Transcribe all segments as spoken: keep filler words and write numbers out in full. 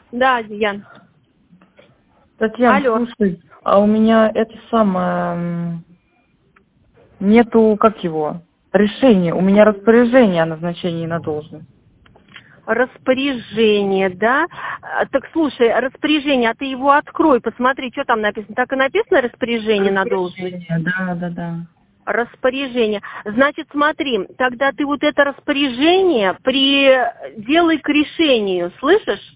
Да, Ян. Татьяна, Алло. слушай, а у меня это самое... Нету, как его, решения. У меня распоряжение о назначении на должность. Распоряжение, да? А, Так слушай, распоряжение, а ты его открой, посмотри, что там написано. Так и написано распоряжение на должность? Да, да, да. Распоряжение. Значит, смотри, тогда ты вот это распоряжение приделай к решению, слышишь?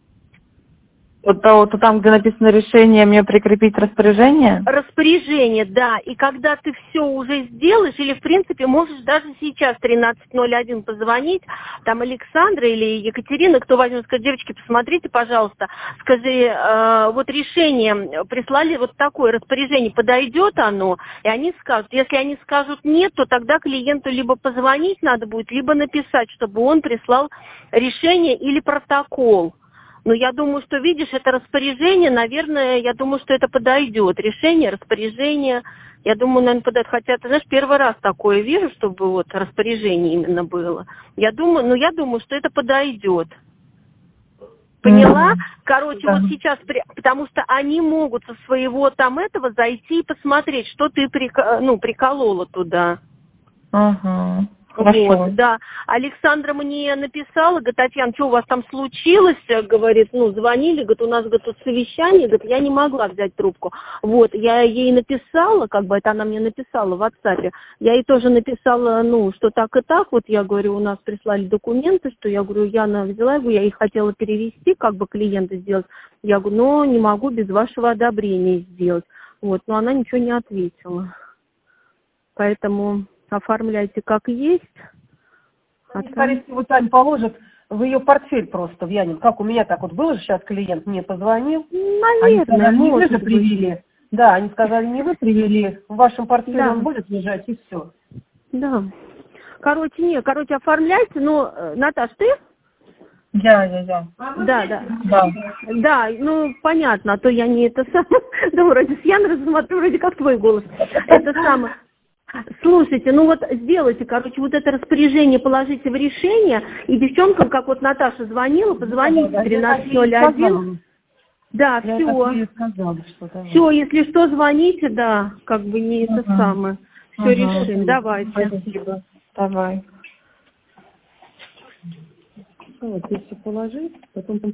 Вот, а вот там, где написано решение, мне прикрепить распоряжение? Распоряжение, да. И когда ты все уже сделаешь, или, в принципе, можешь даже сейчас тринадцать ноль один позвонить, там Александра или Екатерина, кто возьмет, скажет, девочки, посмотрите, пожалуйста, скажи, э, вот решение прислали вот такое распоряжение, подойдет оно? И они скажут, если они скажут нет, то тогда клиенту либо позвонить надо будет, либо написать, чтобы он прислал решение или протокол. Ну, я думаю, что, видишь, это распоряжение, наверное, я думаю, что это подойдет. Решение, распоряжение, я думаю, наверное, подойдет. Хотя, ты знаешь, первый раз такое вижу, чтобы вот распоряжение именно было. Я думаю, ну, я думаю, что это подойдет. Поняла? Мгм. Короче, Да. вот сейчас, при- потому что они могут со своего там этого зайти и посмотреть, что ты прика- ну, приколола туда. Ага, Вот, хорошо. да. Александра мне написала, говорит, Татьяна, что у вас там случилось? Говорит, ну, звонили, говорит, у нас, говорит, тут совещание, говорит, я не могла взять трубку. Вот, я ей написала, как бы, это она мне написала в WhatsApp, я ей тоже написала, ну, что так и так, вот я говорю, у нас прислали документы, что я говорю, Яна взяла, я говорю, я их хотела перевести, как бы, клиента сделать, я говорю, но не могу без вашего одобрения сделать. Вот, но она ничего не ответила. Поэтому оформляйте как есть. А Они, там... скорее всего, сами положат в ее портфель просто, в Янин. Как у меня так вот было же сейчас клиент, мне позвонил. Они Наверное, сказали, не вы может же быть. привели. Да, они сказали, не вы привели, в вашем портфеле Да, он будет лежать, и все. да. Короче, не, короче, оформляйте, но, э, Наташ, ты? Я, я, я. Да, да. Да. Да, ну, понятно, а то я не это самое, да, вроде с Яной смотрю, вроде как твой голос. Это самое. Слушайте, ну вот сделайте, короче, вот это распоряжение положите в решение, и девчонкам, как вот Наташа звонила, позвоните Да, да, я так тринадцать ей ноль один. сказала. Да, Я так все. ей сказала, что да. Все, если что, звоните, да, как бы не это Ага. самое. Все Ага. решим, давайте. Спасибо. Давай. Вот, если положить, потом